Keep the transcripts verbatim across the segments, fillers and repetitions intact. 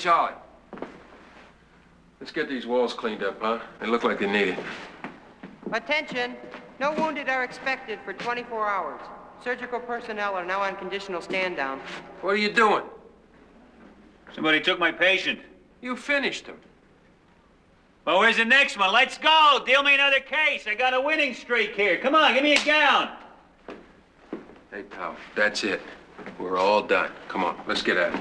Charlie. Let's get these walls cleaned up, huh? They look like they need it. Attention. No wounded are expected for twenty-four hours. Surgical personnel are now on conditional stand-down. What are you doing? Somebody took my patient. You finished him. Well, where's the next one? Let's go. Deal me another case. I got a winning streak here. Come on, give me a gown. Hey, pal, that's it. We're all done. Come on, let's get out of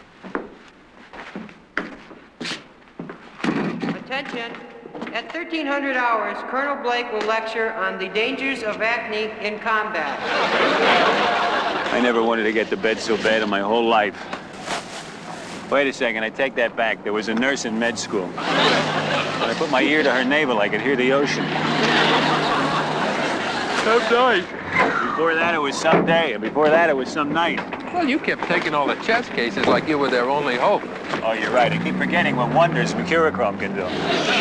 here. Attention. At thirteen hundred hours, Colonel Blake will lecture on the dangers of acne in combat. I never wanted to get to bed so bad in my whole life. Wait a second, I take that back. There was a nurse in med school. When I put my ear to her navel, I could hear the ocean. Some night. Before that, it was some day, and before that, it was some night. Well, you kept taking all the chest cases like you were their only hope. Oh, you're right. I keep forgetting what wonders mercurochrome can do.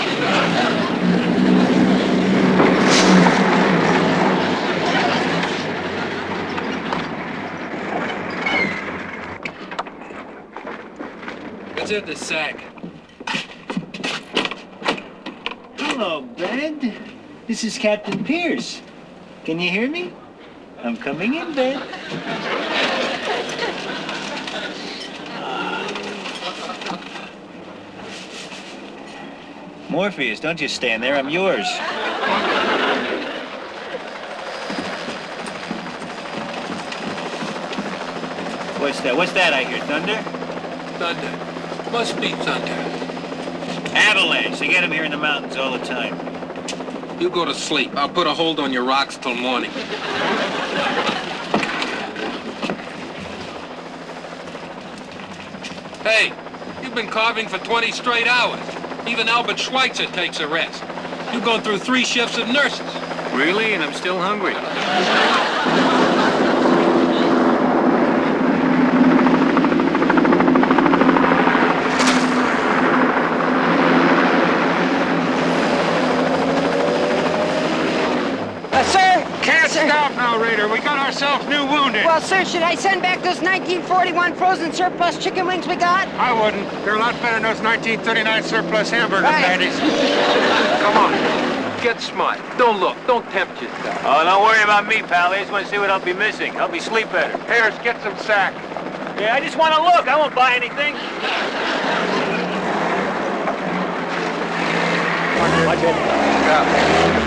What's in the sack? Hello, Ben. This is Captain Pierce. Can you hear me? I'm coming in, Ben. Morpheus, don't just stand there. I'm yours. What's that? What's that I hear? Thunder? Thunder. Must be thunder. Avalanche. They get them here in the mountains all the time. You go to sleep. I'll put a hold on your rocks till morning. Hey, you've been carving for twenty straight hours. Even Albert Schweitzer takes a rest. You've gone through three shifts of nurses. Really? And I'm still hungry. Stop now, Raider. We got ourselves new wounded. Well, sir, should I send back those nineteen forty-one frozen surplus chicken wings we got? I wouldn't. They're a lot better than those nineteen thirty-nine surplus hamburger Right. patties. Come on. Get smart. Don't look. Don't tempt yourself. Oh, don't worry about me, pal. I just want to see what I'll be missing. Help me sleep better. Harris, get some sack. Yeah, I just want to look. I won't buy anything. Watch it. Yeah.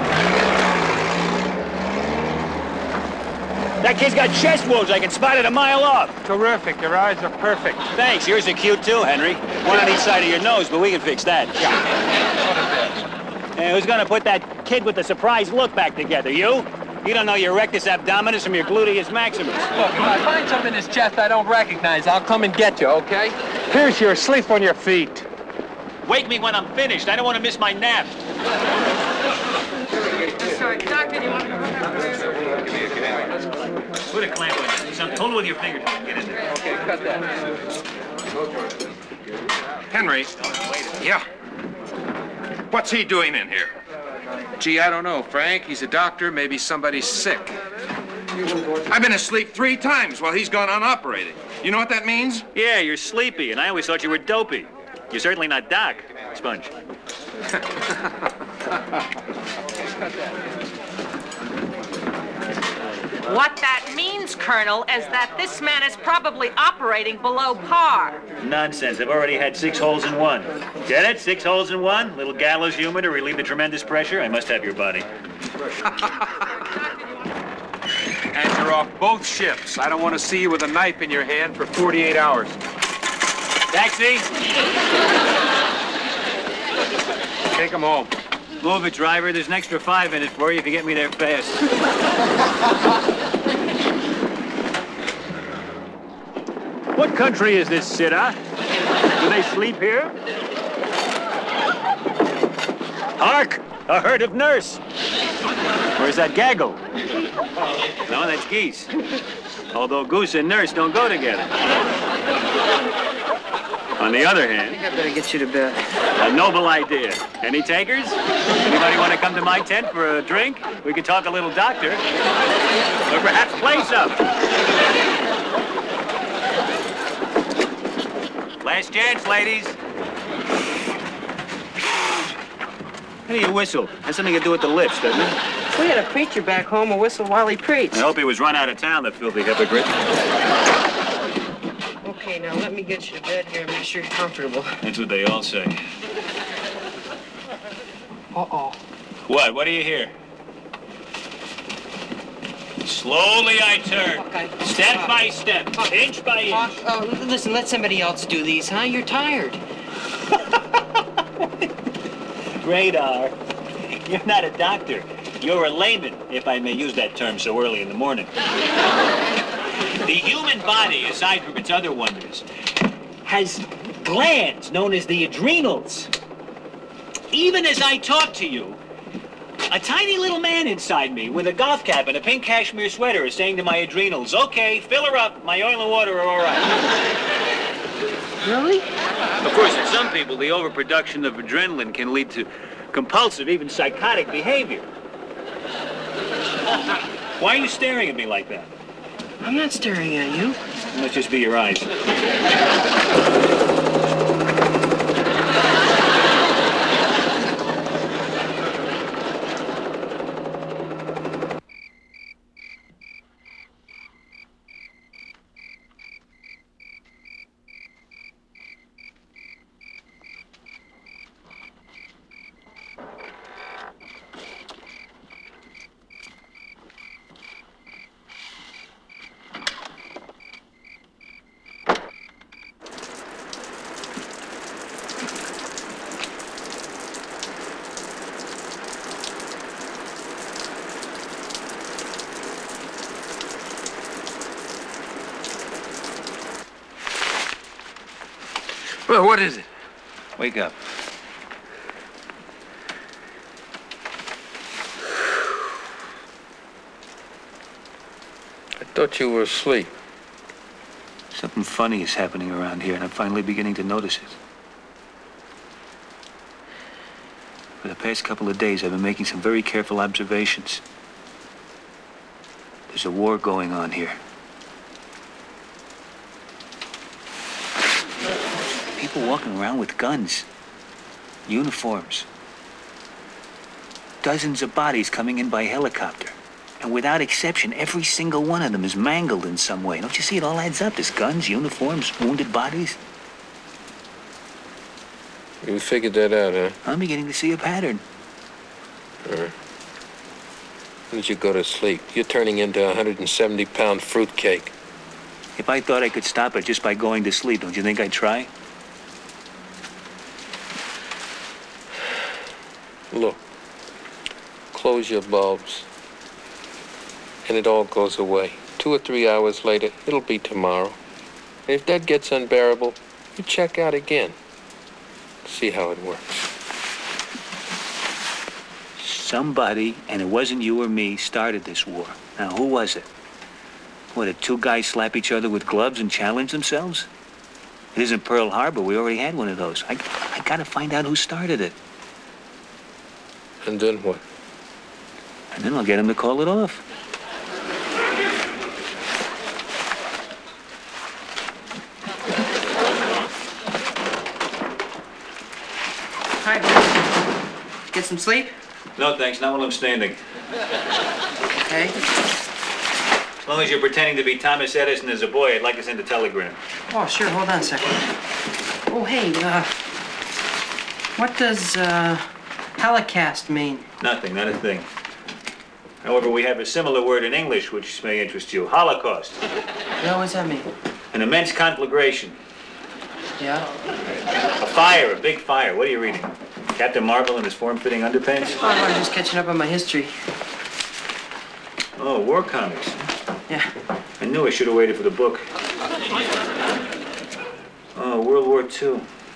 That kid's got chest wounds. I can spot it a mile off. Terrific. Your eyes are perfect. Thanks. Yours are cute, too, Henry. One on each side of your nose, but we can fix that. Hey, who's gonna put that kid with the surprised look back together? You? You don't know your rectus abdominis from your gluteus maximus. Look, if I find something in his chest I don't recognize, I'll come and get you, okay? Pierce, you're asleep on your feet. Wake me when I'm finished. I don't want to miss my nap. Sorry, doctor, do you want me to put that? Put a clamp on it. Some pull with your fingers. Get in there. Okay, cut that. Henry. Yeah. What's he doing in here? Gee, I don't know, Frank. He's a doctor. Maybe somebody's sick. I've been asleep three times while he's gone unoperated. You know what that means? Yeah, you're sleepy, and I always thought you were dopey. You're certainly not Doc, Sponge. What that means, Colonel, is that this man is probably operating below par. Nonsense. I've already had six holes in one. Get it? Six holes in one? Little gallows humor to relieve the tremendous pressure? I must have your body. And you're off both ships. I don't want to see you with a knife in your hand for forty-eight hours. Taxi? Take him home. Move it, driver. There's an extra five in it for you if you get me there fast. What country is this, Sirrah? Do they sleep here? Hark! A herd of nurse. Where's that gaggle? No, that's geese. Although goose and nurse don't go together. On the other hand... I think I better get you to bed. A noble idea. Any takers? Anybody want to come to my tent for a drink? We could talk a little doctor. Or perhaps play some. Last chance, ladies. How do you whistle? Has something to do with the lips, doesn't it? We had a preacher back home who whistled while he preached. I hope he was run out of town, the filthy hypocrite. Okay, now let me get you to bed here and make sure you're comfortable. That's what they all say. Uh-oh. What? What do you hear? Slowly I turn. Okay. Step Uh, by step, uh, inch by inch. Uh, oh, listen, let somebody else do these, huh? You're tired. Radar, you're not a doctor. You're a layman, if I may use that term so early in the morning. The human body, aside from its other wonders, has glands known as the adrenals. Even as I talk to you, a tiny little man inside me with a golf cap and a pink cashmere sweater is saying to my adrenals, okay, fill her up, my oil and water are all right. Really? Of course, in some people, the overproduction of adrenaline can lead to compulsive, even psychotic behavior. Why are you staring at me like that? I'm not staring at you. It must just be your eyes. Well, what is it? Wake up. I thought you were asleep. Something funny is happening around here, and I'm finally beginning to notice it. For the past couple of days, I've been making some very careful observations. There's a war going on here. People walking around with guns, uniforms. Dozens of bodies coming in by helicopter. And without exception, every single one of them is mangled in some way. Don't you see it all adds up? There's guns, uniforms, wounded bodies. You figured that out, huh? I'm beginning to see a pattern. Uh, when did you go to sleep? You're turning into a one hundred seventy pound fruitcake. If I thought I could stop it just by going to sleep, don't you think I'd try? Look, close your bulbs, and it all goes away. Two or three hours later, it'll be tomorrow. And if that gets unbearable, you check out again. See how it works. Somebody, and it wasn't you or me, started this war. Now, who was it? What, did two guys slap each other with gloves and challenge themselves? It isn't Pearl Harbor. We already had one of those. I, I gotta find out who started it. And then what? And then I'll get him to call it off. Hi. Get some sleep? No, thanks. Not while I'm standing. Okay. As long as you're pretending to be Thomas Edison as a boy, I'd like to send a telegram. Oh, sure. Hold on a second. Oh, hey, uh, what does, uh, Holocaust mean? Nothing, not a thing. However, we have a similar word in English which may interest you. Holocaust. Yeah, what's that mean? An immense conflagration. Yeah? A fire, a big fire. What are you reading? Captain Marvel in his form-fitting underpants? Oh, I'm just catching up on my history. Oh, war comics. Yeah. I knew I should have waited for the book. Oh, World War Two.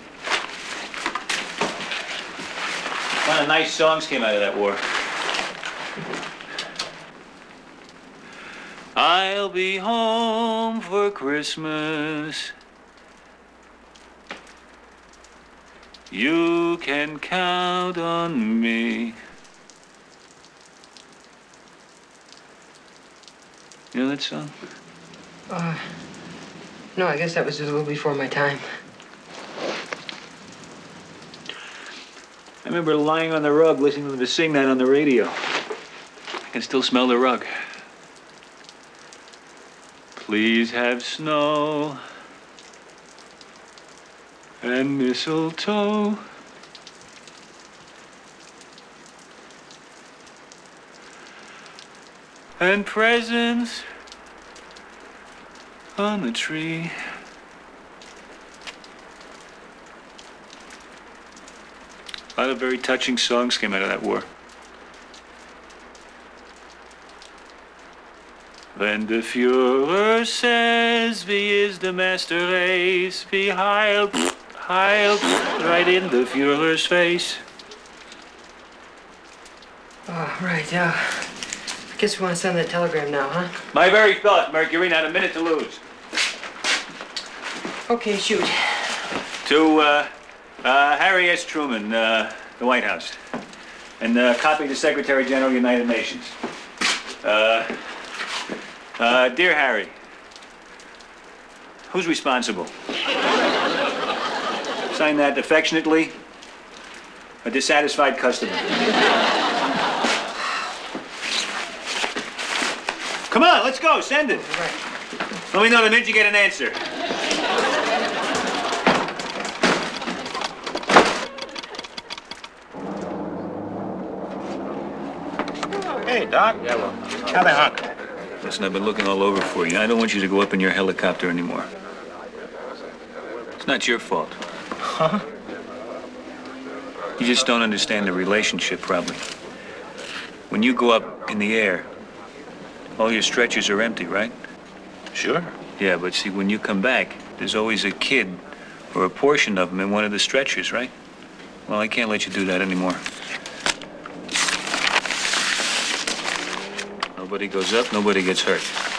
A lot of nice songs came out of that war. I'll be home for Christmas. You can count on me. You know that song? Uh, no, I guess that was just a little before my time. remember lying on the rug listening to them sing that on the radio. I can still smell the rug. Please have snow and mistletoe. And presents on the tree. A lot of very touching songs came out of that war. When the Führer says, wie is the master race, wie heil, heil, right in the Führer's face. Oh, right, yeah. I guess we want to send that telegram now, huh? My very thought, Mercury, not a minute to lose. Okay, shoot. To uh, uh, Harry S. Truman, uh, the White House. And uh, copy to Secretary General, United Nations. Uh, uh, dear Harry, who's responsible? Sign that affectionately, a dissatisfied customer. Come on, let's go, send it. Right. Let me know the minute you get an answer. Hey, Doc. Yeah, well. How the hunk? Listen, I've been looking all over for you. I don't want you to go up in your helicopter anymore. It's not your fault. Huh? You just don't understand the relationship, probably. When you go up in the air, all your stretchers are empty, right? Sure. Yeah, but see, when you come back, there's always a kid or a portion of them in one of the stretchers, right? Well, I can't let you do that anymore. Nobody goes up, nobody gets hurt.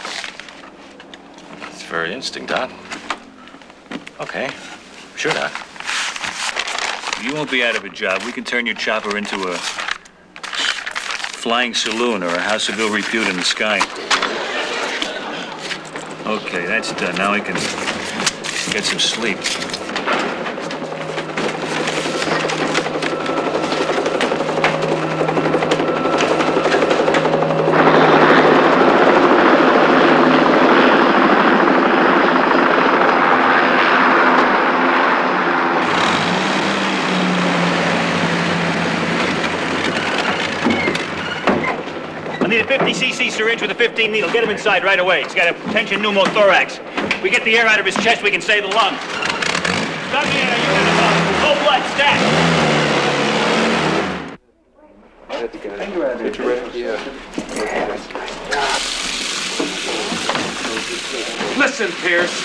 It's very interesting, Doc. Okay. Sure, Doc. You won't be out of a job. We can turn your chopper into a flying saloon or a house of ill repute in the sky. Okay, that's done. Now I can get some sleep. I need a fifty c c syringe with a fifteen needle. Get him inside right away. He's got a tension pneumothorax. We get the air out of his chest, we can save the lungs. Stop me out of you in the pump. Cold blood, stat. Listen, Pierce.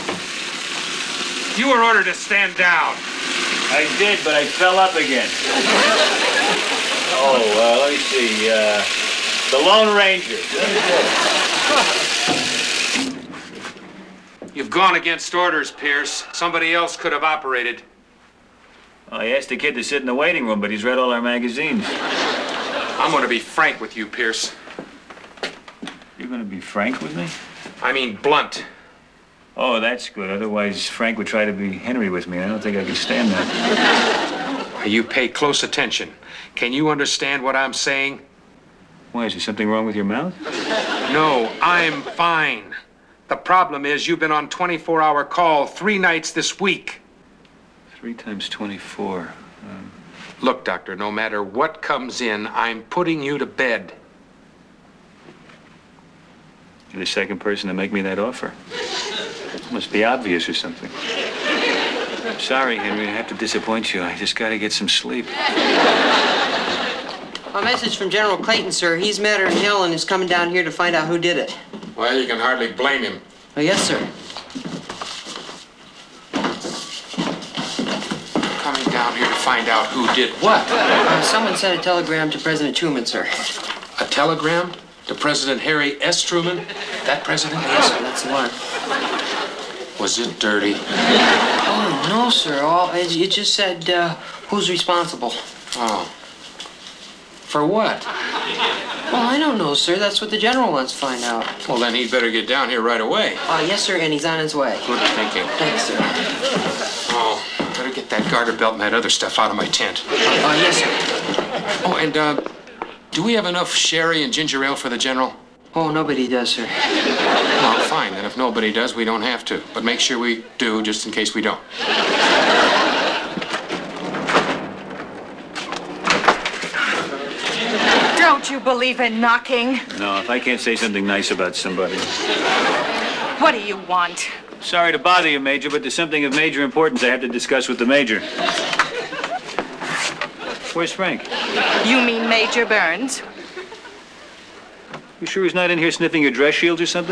You were ordered to stand down. I did, but I fell up again. Oh, uh, let me see. Uh, the Lone Ranger. You've gone against orders, Pierce. Somebody else could have operated. Well, I asked the kid to sit in the waiting room, but he's read all our magazines. I'm going to be frank with you, Pierce. You're going to be frank with me? I mean blunt. Oh, that's good. Otherwise, Frank would try to be Henry with me. I don't think I could stand that. You pay close attention. Can you understand what I'm saying? Why, is there something wrong with your mouth? No, I'm fine. The problem is you've been on twenty-four hour call three nights this week. Three times twenty-four. Um... Look, Doctor, no matter what comes in, I'm putting you to bed. You're the second person to make me that offer. It must be obvious or something. I'm sorry, Henry. I have to disappoint you. I just got to get some sleep. A message from General Clayton, sir. He's madder than hell and is coming down here to find out who did it. Well, you can hardly blame him. Oh, yes, sir. Coming down here to find out who did what? Uh, someone sent a telegram to President Truman, sir. A telegram to President Harry S. Truman? That president? Yes, sir, that's the one. Was it dirty? Oh, no, sir. All, it, it just said, uh, who's responsible. Oh. For what? Well, I don't know, sir. That's what the general wants to find out. Well, then he'd better get down here right away. Uh, yes, sir, and he's on his way. Good thinking. Thanks, sir. Oh, better get that that garter belt and that other stuff out of my tent. Uh, yes, sir. Oh, and, uh, do we have enough sherry and ginger ale for the General? Oh, nobody does, sir. Well, fine. Then if nobody does, we don't have to. But make sure we do, just in case we don't. Don't you believe in knocking? No, if I can't say something nice about somebody. What do you want? Sorry to bother you, Major, but there's something of major importance I have to discuss with the Major. Where's Frank? You mean Major Burns? You sure he's not in here sniffing your dress shields or something?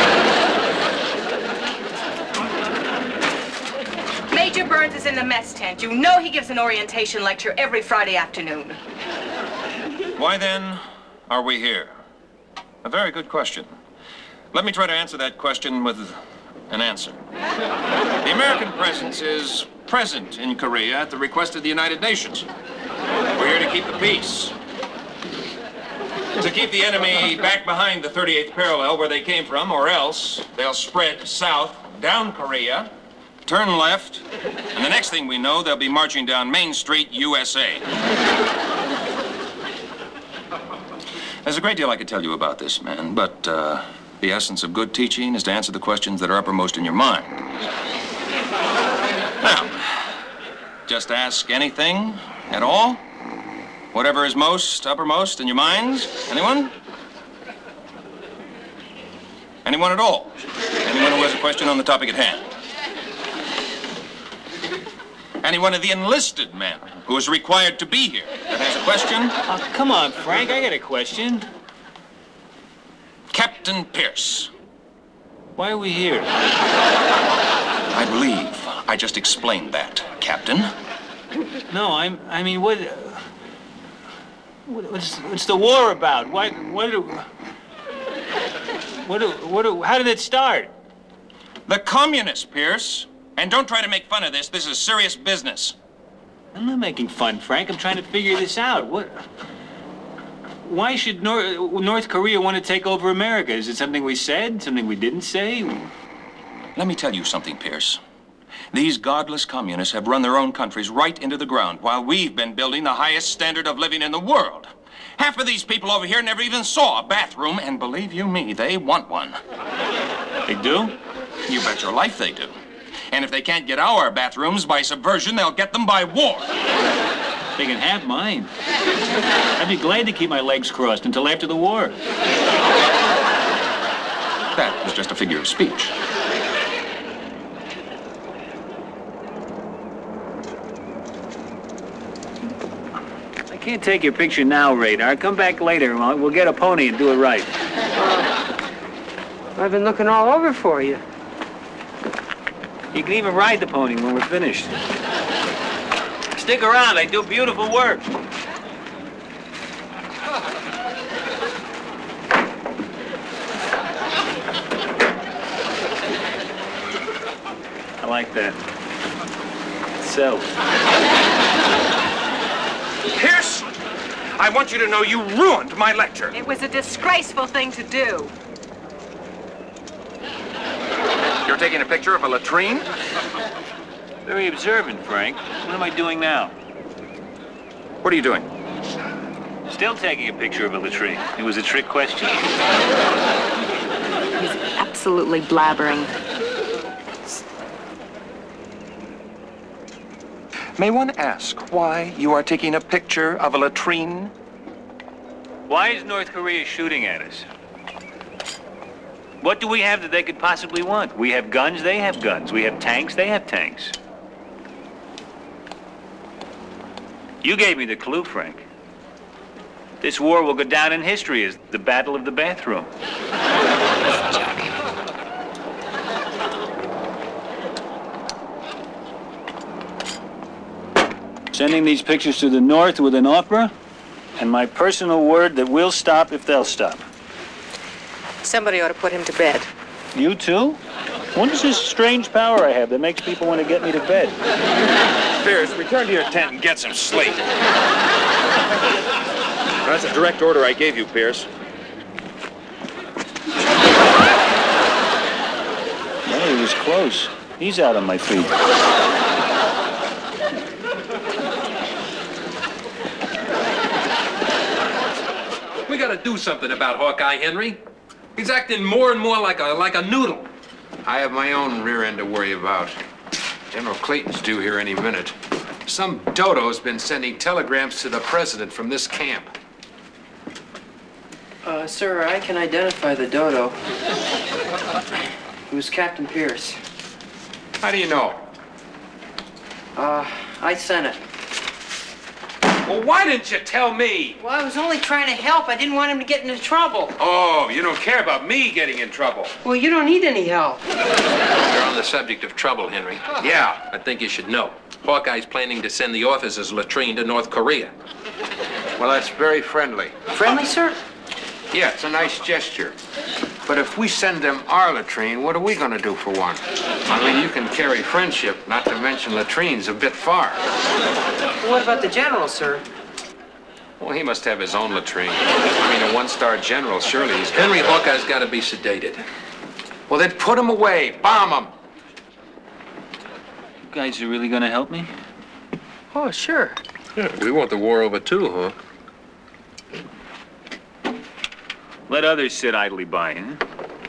Major Burns is in the mess tent. You know he gives an orientation lecture every Friday afternoon. Why then are we here? A very good question. Let me try to answer that question with an answer. The American presence is present in Korea at the request of the United Nations. We're here to keep the peace. To keep the enemy back behind the thirty-eighth parallel where they came from, or else they'll spread south, down Korea, turn left, and the next thing we know, they'll be marching down Main Street, U S A. There's a great deal I could tell you about this, man, but uh, the essence of good teaching is to answer the questions that are uppermost in your mind. Now, just ask anything at all. Whatever is most uppermost in your minds. Anyone? Anyone at all? Anyone who has a question on the topic at hand? Anyone of the enlisted men who is required to be here that has a question? Oh, come on, Frank. I got a question. Captain Pierce. Why are we here? I believe I just explained that, Captain. No, I'm. I mean, what? What's, what's the war about? Why? What? Do, what? Do, what? Do, how did it start? The communists, Pierce. And don't try to make fun of this. This is serious business. I'm not making fun, Frank. I'm trying to figure this out. What? Why should North, North Korea want to take over America? Is it something we said? Something we didn't say? Let me tell you something, Pierce. These godless communists have run their own countries right into the ground while we've been building the highest standard of living in the world. Half of these people over here never even saw a bathroom, and believe you me, they want one. They do? You bet your life they do. And if they can't get our bathrooms by subversion, they'll get them by war. They can have mine. I'd be glad to keep my legs crossed until after the war. That was just a figure of speech. I can't take your picture now, Radar. Come back later. We'll get a pony and do it right. Uh, I've been looking all over for you. You can even ride the pony when we're finished. Stick around. I do beautiful work. I like that. So. Pierce, I want you to know you ruined my lecture. It was a disgraceful thing to do. You're taking a picture of a latrine? Very observant, Frank. What am I doing now? What are you doing? Still taking a picture of a latrine. It was a trick question. He's absolutely blabbering. May one ask why you are taking a picture of a latrine? Why is North Korea shooting at us? What do we have that they could possibly want? We have guns, they have guns. We have tanks, they have tanks. You gave me the clue, Frank. This war will go down in history as the Battle of the Bathroom. Sending these pictures to the North with an offer, and my personal word that we'll stop if they'll stop. Somebody ought to put him to bed. You too? What is this strange power I have that makes people want to get me to bed? Pierce, return to your tent and get some sleep. That's a direct order I gave you, Pierce. Well, he was close. He's out on my feet. gotta do something about Hawkeye, Henry. He's acting more and more like a, like a noodle. I have my own rear end to worry about. General Clayton's due here any minute. Some dodo's been sending telegrams to the president from this camp. Uh, sir, I can identify the dodo. It was Captain Pierce. How do you know? Uh, I sent it. Well, why didn't you tell me? Well, I was only trying to help. I didn't want him to get into trouble. Oh, you don't care about me getting in trouble. Well, you don't need any help. You're on the subject of trouble, Henry. Yeah. I think you should know. Hawkeye's planning to send the officers' latrine to North Korea. Well, that's very friendly. Friendly, sir? Yeah, it's a nice gesture. But if we send them our latrine, what are we going to do for one? I mean, you can carry friendship, not to mention latrines, a bit far. Well, what about the general, sir? Well, he must have his own latrine. I mean, a one-star general, surely he's got... Henry, Hawkeye's got to be sedated. Well, then put him away. Bomb him. You guys are really gonna help me? Oh, sure. Yeah, we want the war over too, huh? Let others sit idly by, huh?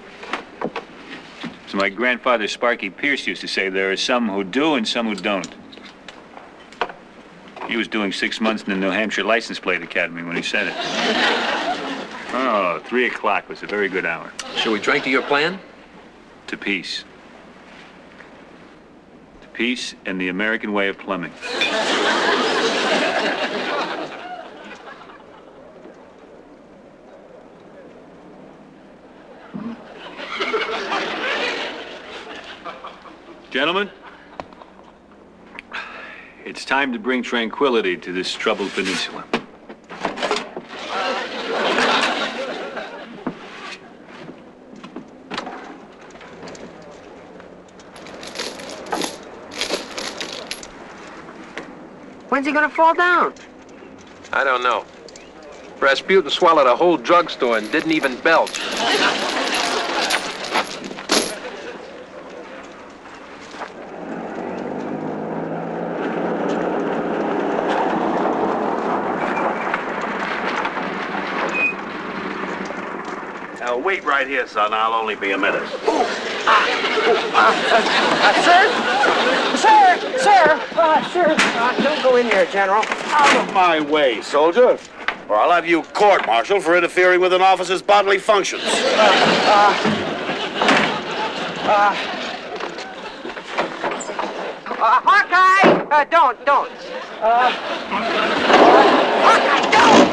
So my grandfather, Sparky Pierce, used to say there are some who do and some who don't. He was doing six months in the New Hampshire License Plate Academy when he said it. Oh, three o'clock was a very good hour. Shall we drink to your plan? To peace. To peace and the American way of plumbing. Gentlemen, it's time to bring tranquility to this troubled peninsula. When's he gonna fall down? I don't know. Rasputin swallowed a whole drugstore and didn't even belch. Now, wait right here, son. I'll only be a minute. Uh, sir? Sir! Sir! Uh, sir! Uh, don't go in there, General. Out of my way, soldier, or I'll have you court-martialed for interfering with an officer's bodily functions. Uh, uh, uh, uh, Hawkeye! Uh, don't, don't. Uh, Hawkeye, don't!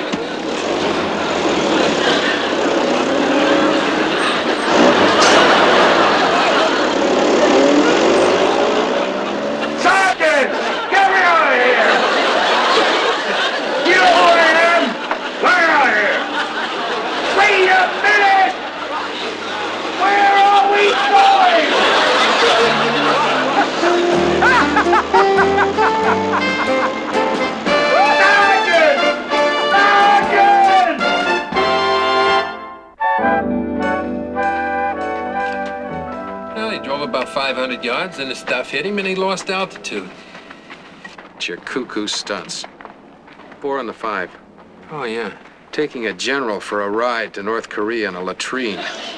Well, he drove about five hundred yards, then the stuff hit him and he lost altitude. It's your cuckoo stunts. Four on the five. Oh, yeah. Taking a general for a ride to North Korea in a latrine.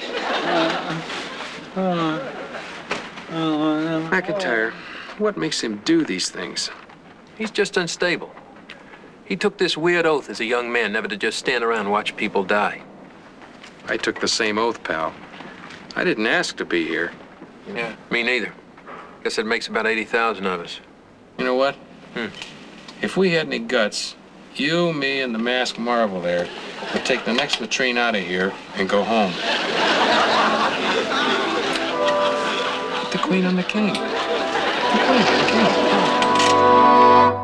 McIntyre, what makes him do these things? He's just unstable. He took this weird oath as a young man never to just stand around and watch people die. I took the same oath, pal. I didn't ask to be here. Yeah, me neither. Guess it makes about eighty thousand of us. You know what? Hmm. If we had any guts, you, me, and the masked marvel there would take the next latrine out of here and go home. Put the queen on the king. The queen on the king.